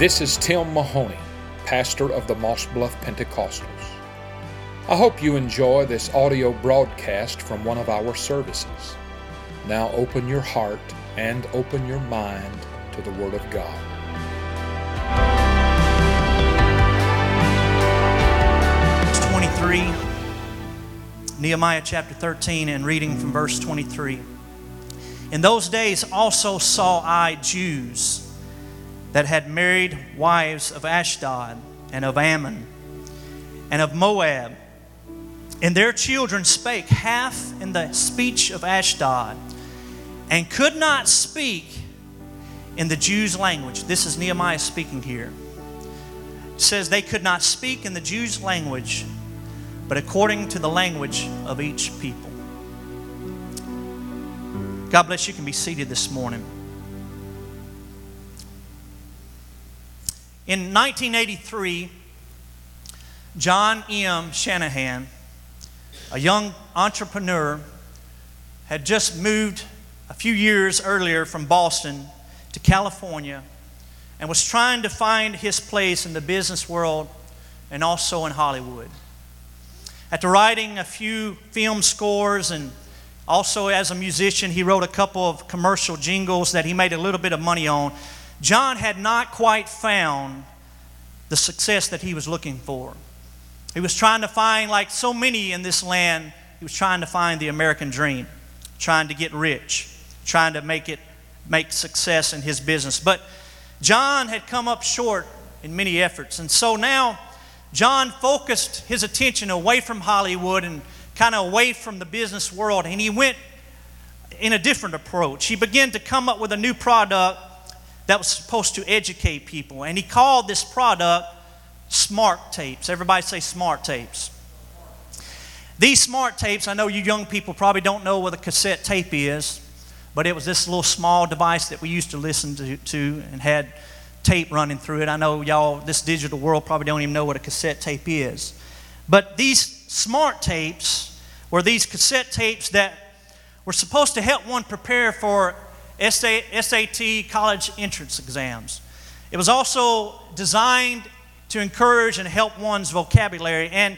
This is Tim Mahoney, pastor of the Moss Bluff Pentecostals. I hope you enjoy this audio broadcast from one of our services. Now open your heart and open your mind to the Word of God. Verse 23, Nehemiah chapter 13, and reading from verse 23. In those days also saw I Jews that had married wives of Ashdod and of Ammon and of Moab, and their children spake half in the speech of Ashdod, and could not speak in the Jews' language. This is Nehemiah speaking here. It says they could not speak in the Jews' language, but according to the language of each people. God bless you. Can be seated this morning. In 1983, John M. Shanahan, a young entrepreneur, had just moved a few years earlier from Boston to California and was trying to find his place in the business world and also in Hollywood. After writing a few film scores and also as a musician, he wrote a couple of commercial jingles that he made a little bit of money on. John had not quite found the success that he was looking for. He was trying to find, like so many in this land, he was trying to find the American dream, trying to get rich, trying to make success in his business. But John had come up short in many efforts. And so now John focused his attention away from Hollywood and kind of away from the business world, and he went in a different approach. He began to come up with a new product that was supposed to educate people, and he called this product Smart Tapes. Everybody say Smart Tapes. These Smart Tapes, I know you young people probably don't know what a cassette tape is, but it was this little small device that we used to listen to and had tape running through it. I know y'all, this digital world, probably don't even know what a cassette tape is. But these Smart Tapes were these cassette tapes that were supposed to help one prepare for SAT college entrance exams. It was also designed to encourage and help one's vocabulary. And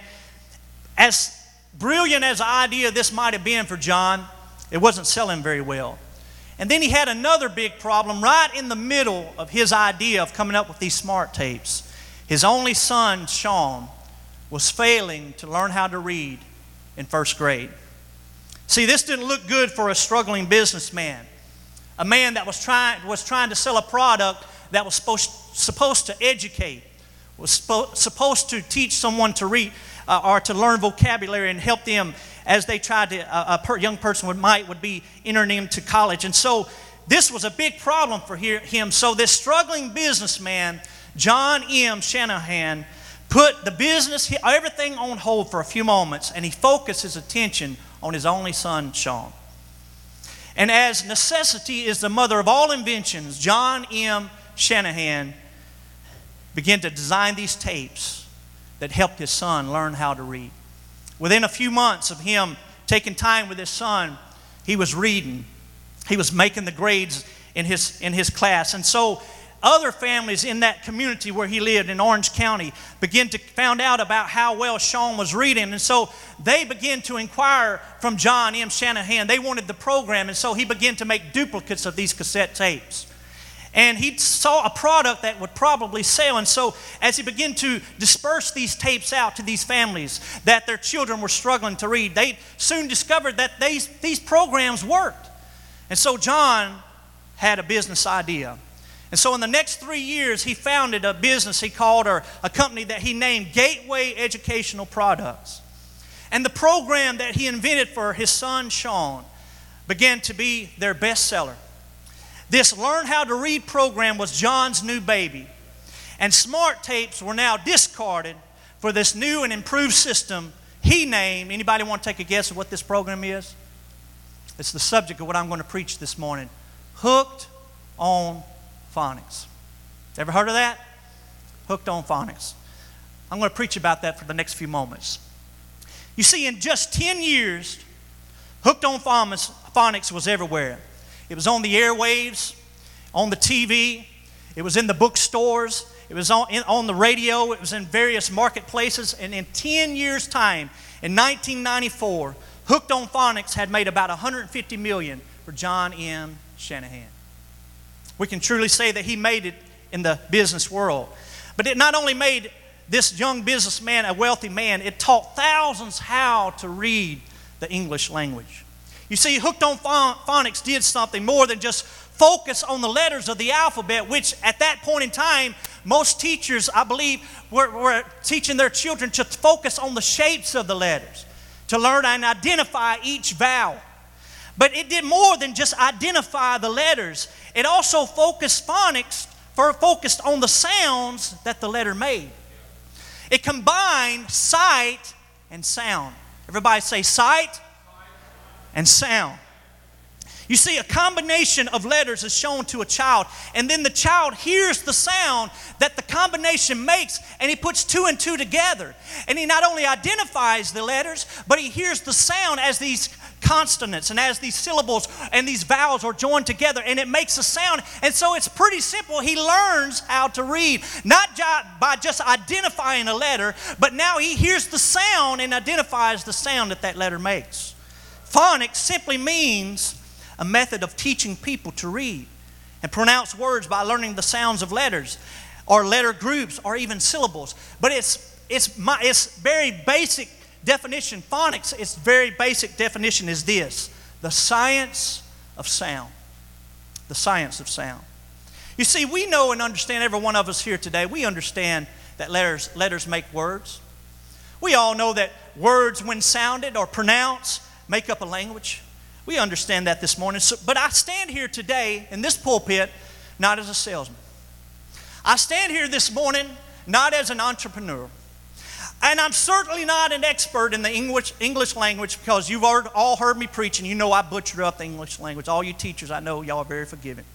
as brilliant as an idea this might have been for John, it wasn't selling very well. And then he had another big problem right in the middle of his idea of coming up with these smart tapes. His only son, Sean, was failing to learn how to read in first grade. See, this didn't look good for a struggling businessman, a man that was trying to sell a product that was supposed to educate, was supposed to teach someone to read or to learn vocabulary and help them as they tried to, a young person would be entering into college. And so this was a big problem for him. So this struggling businessman, John M. Shanahan, put the business, everything on hold for a few moments, and he focused his attention on his only son, Sean. And as necessity is the mother of all inventions, John M. Shanahan began to design these tapes that helped his son learn how to read. Within a few months of him taking time with his son, he was reading. He was making the grades in his class. And so other families in that community where he lived in Orange County began to find out about how well Sean was reading. And so they began to inquire from John M. Shanahan. They wanted the program, and so he began to make duplicates of these cassette tapes. And he saw a product that would probably sell. And so as he began to disperse these tapes out to these families that their children were struggling to read, they soon discovered that these programs worked. And so John had a business idea. And so in the next 3 years, he founded a business he called, or a company that he named Gateway Educational Products. And the program that he invented for his son, Sean, began to be their bestseller. This Learn How to Read program was John's new baby. And Smart Tapes were now discarded for this new and improved system he named. Anybody want to take a guess at what this program is? It's the subject of what I'm going to preach this morning. Hooked on Phonics. Ever heard of that? Hooked on Phonics. I'm going to preach about that for the next few moments. You see, in just 10 years, Hooked on Phonics was everywhere. It was on the airwaves, on the TV. It was in the bookstores. It was on the radio. It was in various marketplaces. And in 10 years' time, in 1994, Hooked on Phonics had made about $150 million for John M. Shanahan. We can truly say that he made it in the business world. But it not only made this young businessman a wealthy man, it taught thousands how to read the English language. You see, Hooked on Phonics did something more than just focus on the letters of the alphabet, which at that point in time, most teachers, I believe, were teaching their children to focus on the shapes of the letters, to learn and identify each vowel. But it did more than just identify the letters. It also focused on the sounds that the letter made. It combined sight and sound. Everybody say sight and sound. You see, a combination of letters is shown to a child, and then the child hears the sound that the combination makes, and he puts two and two together. And he not only identifies the letters, but he hears the sound as these consonants and as these syllables and these vowels are joined together, and it makes a sound. And so it's pretty simple. He learns how to read, not by just identifying a letter, but now he hears the sound and identifies the sound that that letter makes. Phonics simply means a method of teaching people to read and pronounce words by learning the sounds of letters or letter groups or even syllables. But its very basic definition, phonics, its very basic definition is this: the science of sound. The science of sound. You see, we know and understand, every one of us here today, we understand that letters make words. We all know that words, when sounded or pronounced, make up a language. We understand that this morning. But I stand here today in this pulpit not as a salesman. I stand here this morning not as an entrepreneur. And I'm certainly not an expert in the English language, because you've all heard me preach, and you know I butchered up the English language. All you teachers, I know y'all are very forgiving.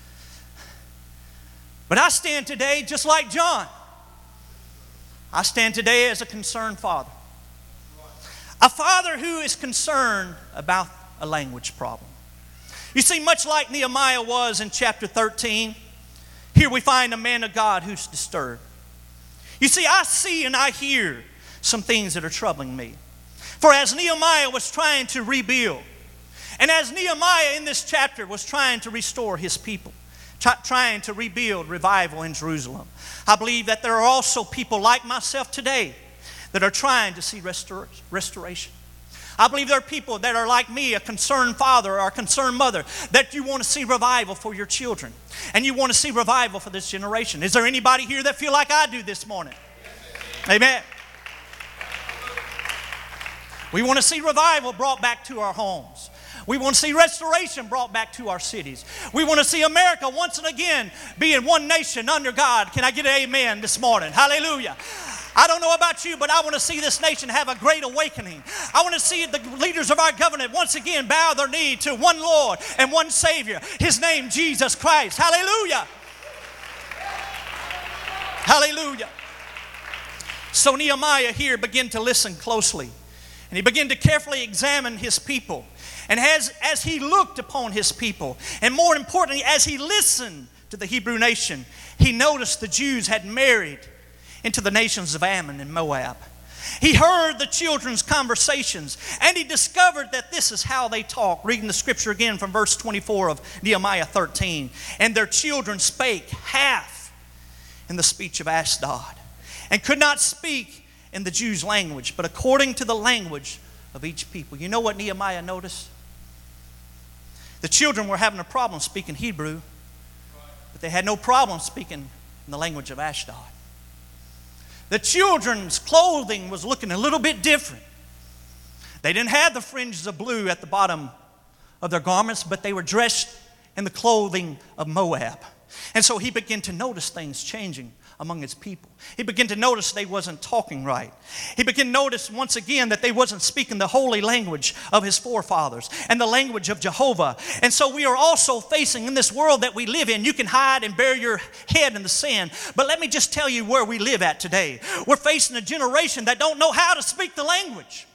But I stand today just like John. I stand today as a concerned father. A father who is concerned about a language problem. You see, much like Nehemiah was in chapter 13, here we find a man of God who's disturbed. You see, I see and I hear some things that are troubling me. For as Nehemiah was trying to rebuild, and as Nehemiah in this chapter was trying to restore his people, trying to rebuild revival in Jerusalem, I believe that there are also people like myself today that are trying to see restoration. I believe there are people that are like me, a concerned father or a concerned mother, that you want to see revival for your children. And you want to see revival for this generation. Is there anybody here that feel like I do this morning? Amen. We want to see revival brought back to our homes. We want to see restoration brought back to our cities. We want to see America once and again be in one nation under God. Can I get an amen this morning? Hallelujah. I don't know about you, but I want to see this nation have a great awakening. I want to see the leaders of our government once again bow their knee to one Lord and one Savior, His name, Jesus Christ. Hallelujah. Hallelujah. So Nehemiah here began to listen closely, and he began to carefully examine his people. And as he looked upon his people, and more importantly, as he listened to the Hebrew nation, he noticed the Jews had married into the nations of Ammon and Moab. He heard the children's conversations, and he discovered that this is how they talk. Reading the scripture again from verse 24 of Nehemiah 13. And their children spake half in the speech of Ashdod, and could not speak in the Jews' language, but according to the language of each people. You know what Nehemiah noticed? The children were having a problem speaking Hebrew, but they had no problem speaking in the language of Ashdod. The children's clothing was looking a little bit different. They didn't have the fringes of blue at the bottom of their garments, but they were dressed in the clothing of Moab. And so he began to notice things changing among his people. He began to notice they wasn't talking right. He began to notice once again that they wasn't speaking the holy language of his forefathers and the language of Jehovah. And so we are also facing in this world that we live in, you can hide and bury your head in the sand, but let me just tell you where we live at today. We're facing a generation that don't know how to speak the language.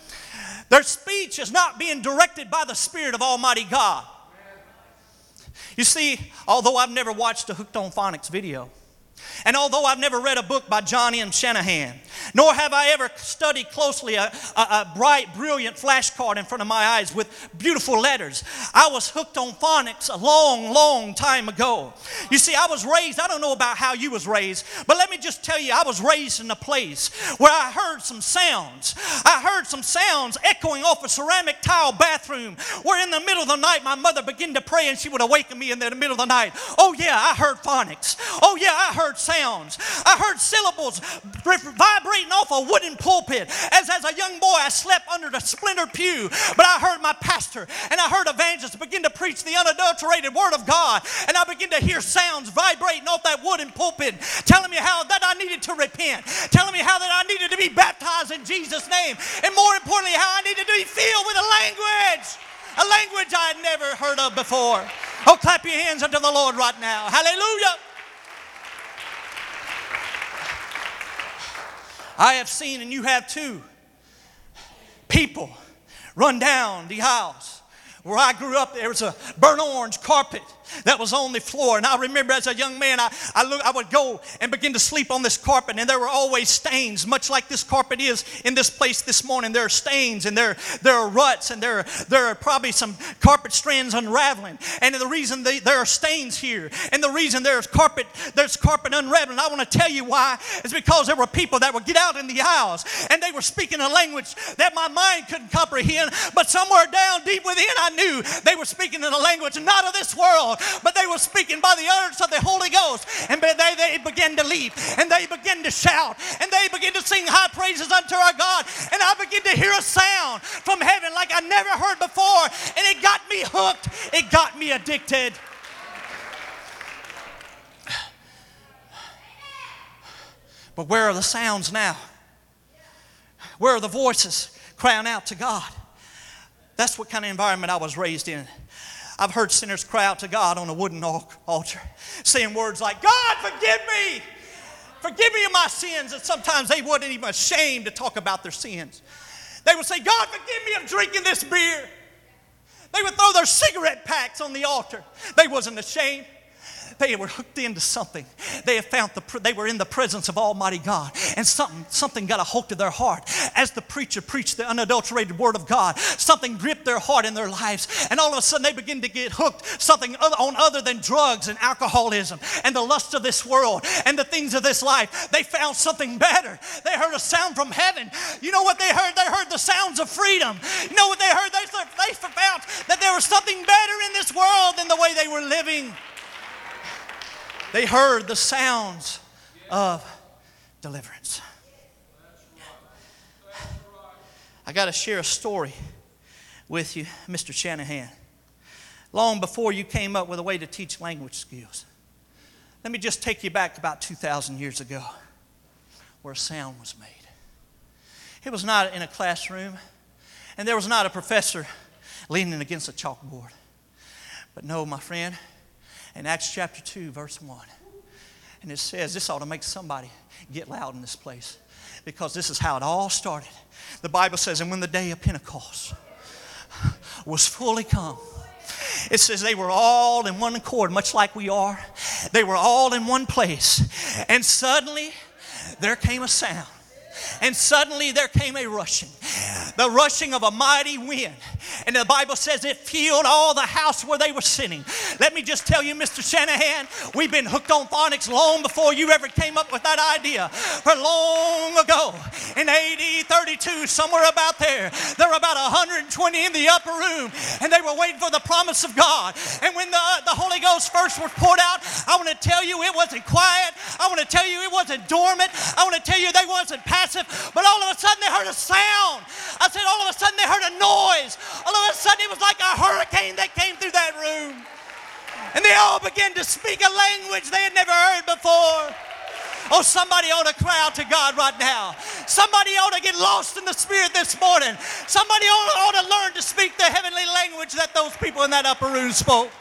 Their speech is not being directed by the Spirit of Almighty God. You see, although I've never watched a Hooked on Phonics video, and although I've never read a book by John M. Shanahan, nor have I ever studied closely a bright, brilliant flashcard in front of my eyes with beautiful letters, I was hooked on phonics a long, long time ago. You see, I was raised, I don't know about how you was raised, but let me just tell you, I was raised in a place where I heard some sounds. I heard some sounds echoing off a ceramic tile bathroom where in the middle of the night my mother began to pray and she would awaken me in the middle of the night. Oh yeah, I heard phonics. Oh yeah, I heard sounds. I heard syllables vibrating off a wooden pulpit. As a young boy, I slept under the splintered pew, but I heard my pastor and I heard evangelists begin to preach the unadulterated word of God, and I began to hear sounds vibrating off that wooden pulpit, telling me how that I needed to repent, telling me how that I needed to be baptized in Jesus' name, and more importantly, how I needed to be filled with a language I had never heard of before. Oh, clap your hands unto the Lord right now. Hallelujah. I have seen, and you have too, people run down the aisles. Where I grew up, there was a burnt orange carpet that was on the floor. And I remember as a young man, I would go and begin to sleep on this carpet, and there were always stains, much like this carpet is in this place this morning. There are stains, and there are ruts, and there are probably some carpet strands unraveling. And the reason there are stains here, and the reason there's carpet unraveling, I want to tell you why, is because there were people that would get out in the aisles, and they were speaking a language that my mind couldn't comprehend, but somewhere down deep within I knew they were speaking in a language not of this world, but they were speaking by the utterance of the Holy Ghost. And they began to leap, and they began to shout, and they began to sing high praises unto our God. And I began to hear a sound from heaven like I never heard before, and it got me hooked. It got me addicted. But where are the sounds now? Where are the voices crying out to God? That's what kind of environment I was raised in. I've heard sinners cry out to God on a wooden altar, saying words like, God, forgive me. Forgive me of my sins. And sometimes they wasn't even ashamed to talk about their sins. They would say, God, forgive me of drinking this beer. They would throw their cigarette packs on the altar. They wasn't ashamed. They were hooked into something. They had found they were in the presence of Almighty God, and something got a hold of their heart. As the preacher preached the unadulterated word of God, something gripped their heart in their lives, and all of a sudden they begin to get hooked something other than drugs and alcoholism and the lust of this world and the things of this life. They found something better. They heard a sound from heaven. You know what they heard? They heard the sounds of freedom. You know what they heard? They found that there was something better in this world than the way they were living. They heard the sounds of deliverance. I got to share a story with you, Mr. Shanahan. Long before you came up with a way to teach language skills, let me just take you back about 2,000 years ago where sound was made. It was not in a classroom, and there was not a professor leaning against a chalkboard. But no, my friend, in Acts chapter 2, verse 1. And it says, this ought to make somebody get loud in this place, because this is how it all started. The Bible says, and when the day of Pentecost was fully come, it says they were all in one accord, much like we are. They were all in one place. And suddenly there came a sound. And suddenly there came a rushing. The rushing of a mighty wind. And the Bible says it filled all the house where they were sitting. Let me just tell you, Mr. Shanahan, we've been hooked on phonics long before you ever came up with that idea. For long ago, in AD 32, somewhere about there were about 120 in the upper room, and they were waiting for the promise of God. And when the Holy Ghost first was poured out, I want to tell you it wasn't quiet. I want to tell you it wasn't dormant. I want to tell you they wasn't passive. But all of a sudden they heard a sound. I said all of a sudden they heard a noise. All of a sudden it was like a hurricane that came through that room. And they all began to speak a language they had never heard before. Oh, somebody ought to cry out to God right now. Somebody ought to get lost in the Spirit this morning. Somebody ought to learn to speak the heavenly language that those people in that upper room spoke.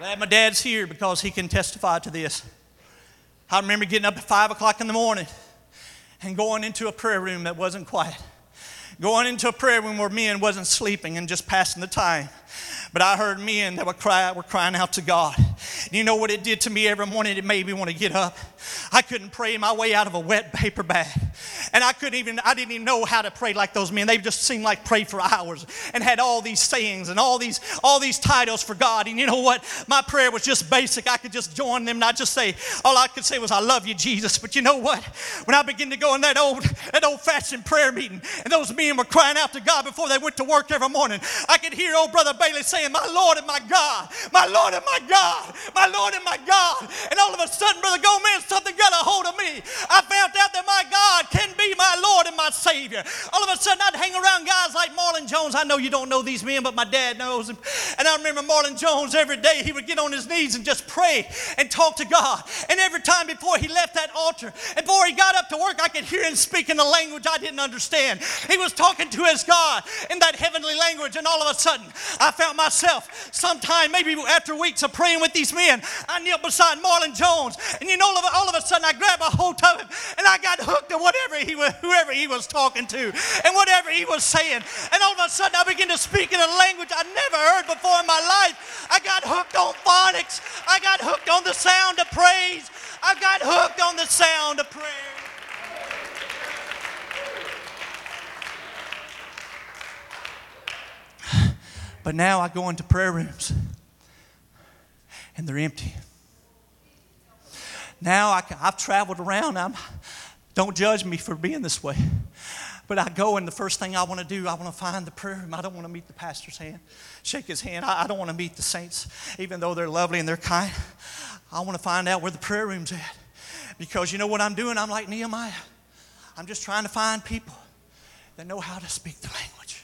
Glad my dad's here because he can testify to this. I remember getting up at 5 o'clock in the morning and going into a prayer room that wasn't quiet. Going into a prayer room where men wasn't sleeping and just passing the time. But I heard men that were crying out to God. And you know what it did to me every morning? It made me want to get up. I couldn't pray my way out of a wet paper bag. And I didn't even know how to pray like those men. They just seemed like prayed for hours and had all these sayings and all these titles for God. And you know what? My prayer was just basic. I could just join them and I'd just say, all I could say was, I love you, Jesus. But you know what? When I began to go in that old-fashioned prayer meeting and those men were crying out to God before they went to work every morning, I could hear old Brother Bailey saying, my Lord and my God, my Lord and my God, my Lord and my God. And all of a sudden, Brother Gomez, something got a hold of me. I found out that my God can be my Lord and my Savior. All of a sudden, I'd hang around guys like Marlon Jones. I know you don't know these men, but my dad knows them. And I remember Marlon Jones every day, he would get on his knees and just pray and talk to God. And every time before he left that altar, and before he got up to work, I could hear him speaking a language I didn't understand. He was talking to his God in that heavenly language, and all of a sudden, I found myself sometime, maybe after weeks of praying with these men, I knelt beside Marlon Jones, and you know, all of a sudden I grabbed a hold of him, and I got hooked to whoever he was talking to, and whatever he was saying. And all of a sudden I began to speak in a language I never heard before in my life. I got hooked on phonics. I got hooked on the sound of praise. I got hooked on the sound of prayer. But now I go into prayer rooms and they're empty. Now I've traveled around. Don't judge me for being this way. But I go and the first thing I want to do, I want to find the prayer room. I don't want to meet the pastor's hand, shake his hand. I don't want to meet the saints, even though they're lovely and they're kind. I want to find out where the prayer room's at. Because you know what I'm doing? I'm like Nehemiah. I'm just trying to find people that know how to speak the language.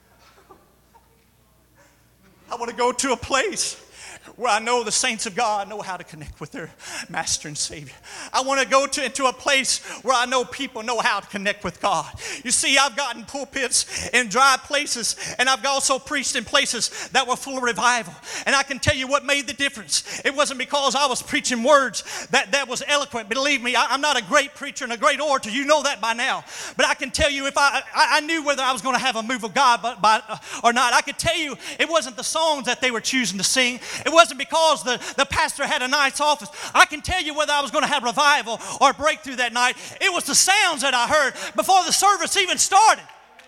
I want to go to a place where I know the saints of God know how to connect with their Master and Savior. I want to go into a place where I know people know how to connect with God. You see, I've gotten pulpits in dry places, and I've also preached in places that were full of revival. And I can tell you what made the difference. It wasn't because I was preaching words that was eloquent. Believe me, I'm not a great preacher and a great orator. You know that by now. But I can tell you, if I knew whether I was going to have a move of God or not. I could tell you it wasn't the songs that they were choosing to sing. It wasn't because the pastor had a nice office. I can tell you whether I was going to have revival or breakthrough that night. It was the sounds that I heard before the service even started.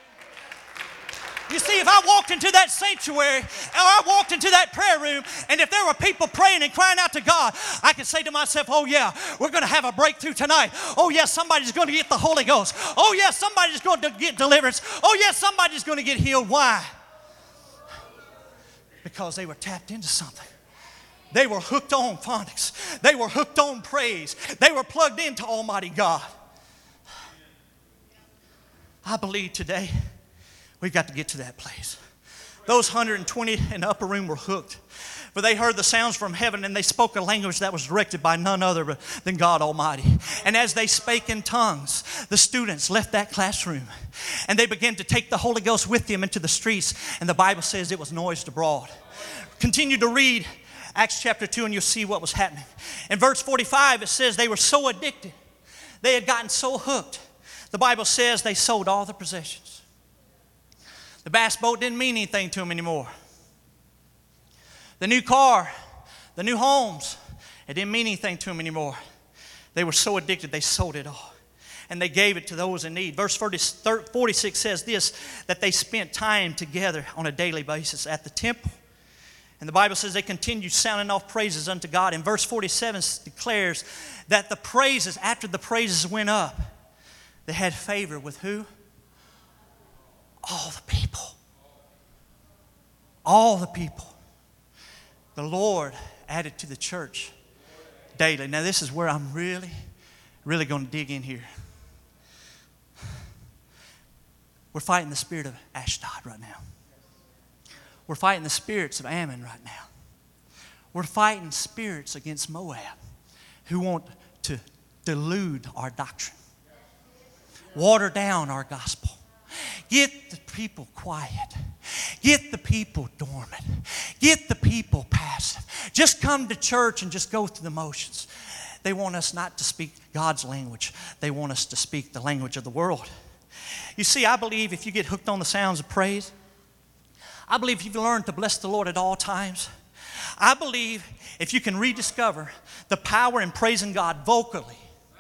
You see, if I walked into that sanctuary or I walked into that prayer room, and if there were people praying and crying out to God, I could say to myself, oh yeah, we're going to have a breakthrough tonight. Oh yeah, somebody's going to get the Holy Ghost. Oh yeah, somebody's going to get deliverance. Oh yeah, somebody's going to get healed. Why? Because they were tapped into something. They were hooked on phonics. They were hooked on praise. They were plugged into Almighty God. I believe today we've got to get to that place. Those 120 in the upper room were hooked. For they heard the sounds from heaven, and they spoke a language that was directed by none other than God Almighty. And as they spake in tongues, the students left that classroom, and they began to take the Holy Ghost with them into the streets. And the Bible says it was noised abroad. Continue to read Acts chapter 2, and you'll see what was happening. In verse 45, it says they were so addicted. They had gotten so hooked. The Bible says they sold all their possessions. The bass boat didn't mean anything to them anymore. The new car, the new homes, it didn't mean anything to them anymore. They were so addicted, they sold it all. And they gave it to those in need. Verse 46 says this, that they spent time together on a daily basis at the temple. And the Bible says they continued sounding off praises unto God. And verse 47 declares that the praises, after the praises went up, they had favor with who? All the people. All the people. The Lord added to the church daily. Now this is where I'm really going to dig in here. We're fighting the spirit of Ashdod right now. We're fighting the spirits of Ammon right now. We're fighting spirits against Moab who want to delude our doctrine, water down our gospel, get the people quiet, get the people dormant, get the people passive, just come to church and just go through the motions. They want us not to speak God's language. They want us to speak the language of the world. You see, I believe if you get hooked on the sounds of praise, I believe if you've learned to bless the Lord at all times, I believe if you can rediscover the power in praising God vocally,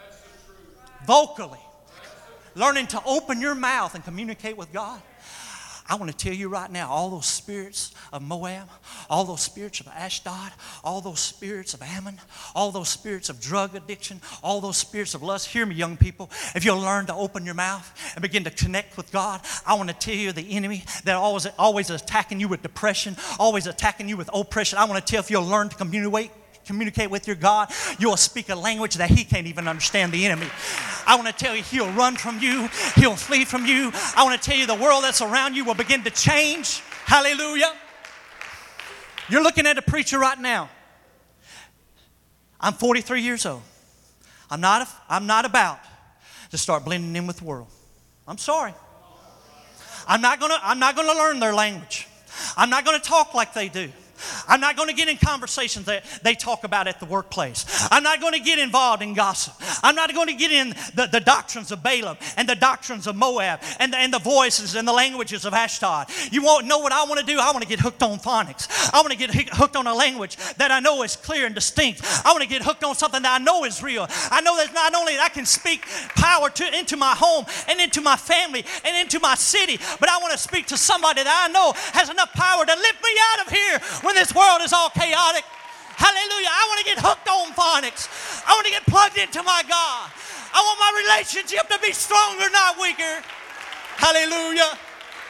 learning to open your mouth and communicate with God. I want to tell you right now, all those spirits of Moab, all those spirits of Ashdod, all those spirits of Ammon, all those spirits of drug addiction, all those spirits of lust. Hear me, young people. If you'll learn to open your mouth and begin to connect with God, I want to tell you the enemy that always attacking you with depression, always attacking you with oppression. I want to tell you if you'll learn to communicate with your God, you'll speak a language that he can't even understand, the enemy. I want to tell you, he'll run from you. He'll flee from you. I want to tell you, the world that's around you will begin to change. Hallelujah. You're looking at a preacher right now. I'm 43 years old. I'm not about to start blending in with the world. I'm sorry. I'm not gonna learn their language. I'm not gonna talk like they do. I'm not going to get in conversations that they talk about at the workplace. I'm not going to get involved in gossip. I'm not going to get in the doctrines of Balaam and the doctrines of Moab and the voices and the languages of Ashdod. You won't know what I want to do. I want to get hooked on phonics. I want to get hooked on a language that I know is clear and distinct. I want to get hooked on something that I know is real. I know that not only I can speak power into my home and into my family and into my city, but I want to speak to somebody that I know has enough power to lift me out of here when this world is all chaotic. Hallelujah. I want to get hooked on phonics. I want to get plugged into my God. I want my relationship to be stronger, not weaker. Hallelujah.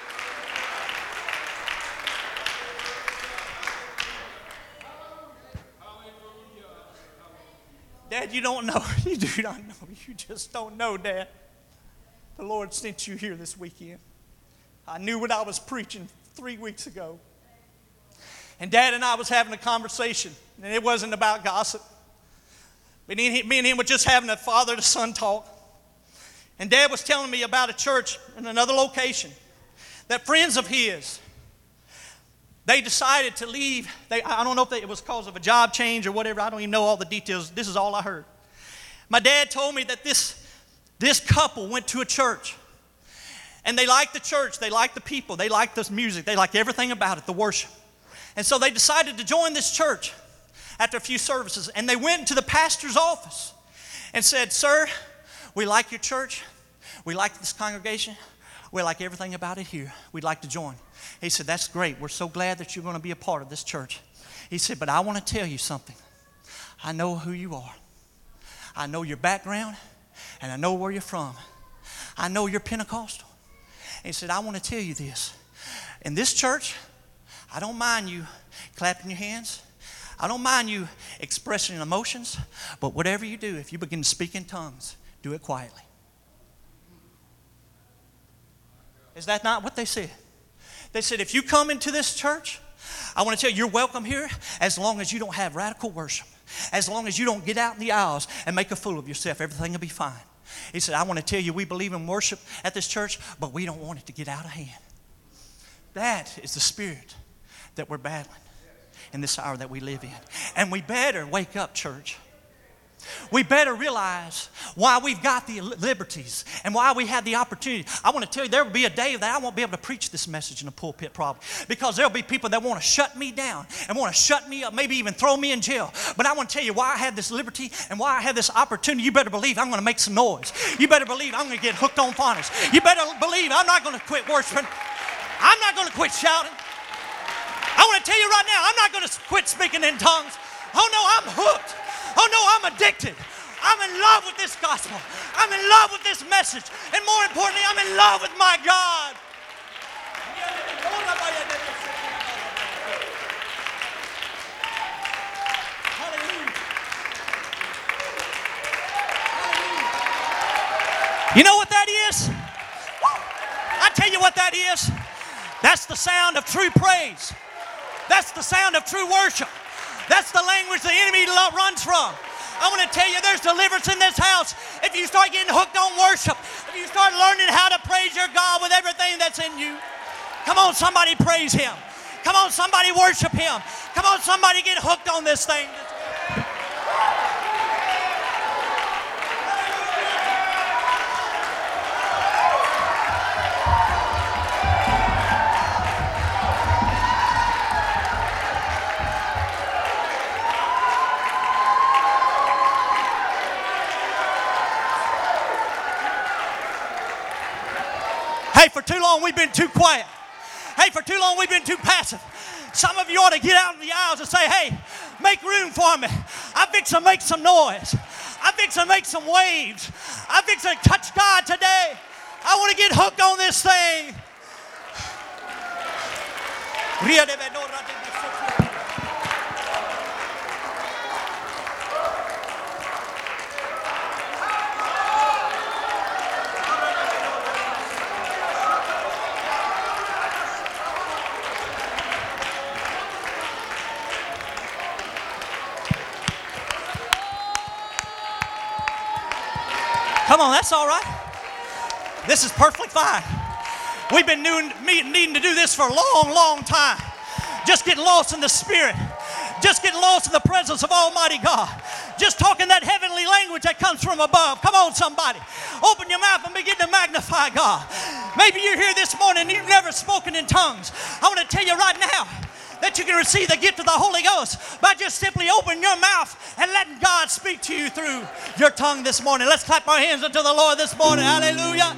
Dad, you don't know. You do not know. You just don't know, Dad. The Lord sent you here this weekend. I knew what I was preaching 3 weeks ago. And Dad and I was having a conversation, and it wasn't about gossip. Me and him were just having a father to son talk. And Dad was telling me about a church in another location that friends of his, they decided to leave. I don't know if it was because of a job change or whatever. I don't even know all the details. This is all I heard. My dad told me that this couple went to a church. And they liked the church. They liked the people. They liked the music. They liked everything about it, the worship. And so they decided to join this church after a few services. And they went into the pastor's office and said, "Sir, we like your church. We like this congregation. We like everything about it here. We'd like to join." He said, "That's great. We're so glad that you're going to be a part of this church." He said, "But I want to tell you something. I know who you are. I know your background, and I know where you're from. I know you're Pentecostal." And he said, "I want to tell you this. In this church, I don't mind you clapping your hands. I don't mind you expressing emotions. But whatever you do, if you begin to speak in tongues, do it quietly." Is that not what they said? They said, if you come into this church, I want to tell you, you're welcome here as long as you don't have radical worship. As long as you don't get out in the aisles and make a fool of yourself, everything will be fine. He said, I want to tell you, we believe in worship at this church, but we don't want it to get out of hand. That is the spirit that we're battling in this hour that we live in. And we better wake up, church. We better realize why we've got the liberties and why we have the opportunity. I want to tell you, there will be a day that I won't be able to preach this message in the pulpit probably, because there'll be people that want to shut me down and want to shut me up, maybe even throw me in jail. But I want to tell you why I have this liberty and why I have this opportunity. You better believe I'm going to make some noise. You better believe I'm going to get hooked on phonics. You better believe I'm not going to quit worshiping. I'm not going to quit shouting. I want to tell you right now, I'm not going to quit speaking in tongues. Oh no, I'm hooked. Oh no, I'm addicted. I'm in love with this gospel. I'm in love with this message. And more importantly, I'm in love with my God. You know what that is? I tell you what that is. That's the sound of true praise. That's the sound of true worship. That's the language the enemy runs from. I want to tell you, there's deliverance in this house. If you start getting hooked on worship, if you start learning how to praise your God with everything that's in you. Come on, somebody praise Him. Come on, somebody worship Him. Come on, somebody get hooked on this thing. Hey, for too long we've been too quiet. Hey, for too long we've been too passive. Some of you ought to get out in the aisles and say, hey, make room for me. I'm fixing to make some noise. I'm fixing to make some waves. I'm fixing to touch God today. I want to get hooked on this thing. Come on, that's all right. This is perfectly fine. We've been needing to do this for a long, long time. Just getting lost in the Spirit. Just getting lost in the presence of Almighty God. Just talking that heavenly language that comes from above. Come on, somebody. Open your mouth and begin to magnify God. Maybe you're here this morning and you've never spoken in tongues. I want to tell you right now that you can receive the gift of the Holy Ghost by just simply opening your mouth and letting God speak to you through your tongue this morning. Let's clap our hands unto the Lord this morning. Hallelujah.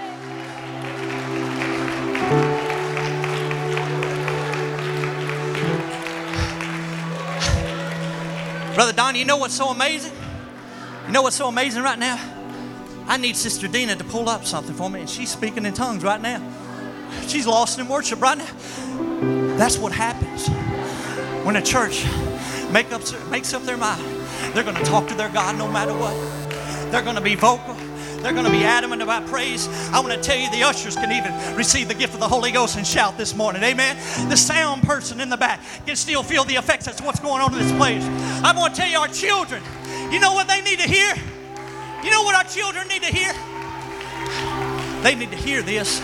Brother Don, you know what's so amazing? You know what's so amazing right now? I need Sister Dina to pull up something for me, and she's speaking in tongues right now. She's lost in worship right now. That's what happens when a church makes up their mind. They're going to talk to their God no matter what. They're going to be vocal. They're going to be adamant about praise. I want to tell you, the ushers can even receive the gift of the Holy Ghost and shout this morning. Amen. The sound person in the back can still feel the effects. That's what's going on in this place. I want to tell you, our children, you know what they need to hear? You know what our children need to hear? They need to hear this.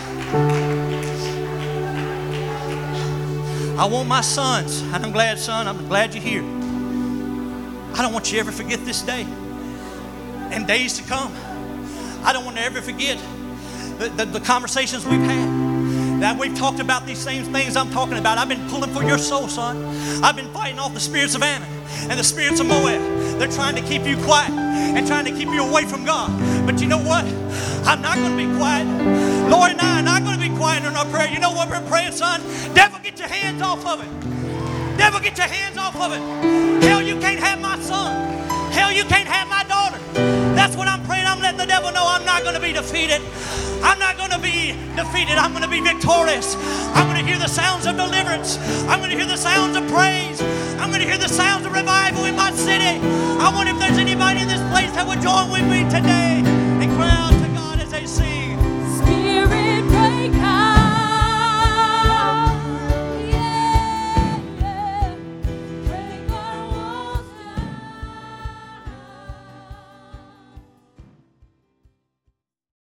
I want my sons, and I'm glad, son, I'm glad you're here. I don't want you to ever forget this day and days to come. I don't want to ever forget the conversations we've had. That we've talked about these same things I'm talking about. I've been pulling for your soul, son. I've been fighting off the spirits of Ammon and the spirits of Moab. They're trying to keep you quiet and trying to keep you away from God. But you know what? I'm not going to be quiet. Lord and I are not going to be quiet in our prayer. You know what we're praying, son? Devil, get your hands off of it. Devil, get your hands off of it. Hell, you can't have my son. Hell, you can't have my daughter. That's what I'm praying. I'm letting the devil know I'm not going to be defeated. I'm not going to be defeated. I'm going to be victorious. I'm going to hear the sounds of deliverance. I'm going to hear the sounds of praise. I'm going to hear the sounds of revival in my city. I wonder if there's anybody in this place that would join with me today and cry out to God as they sing.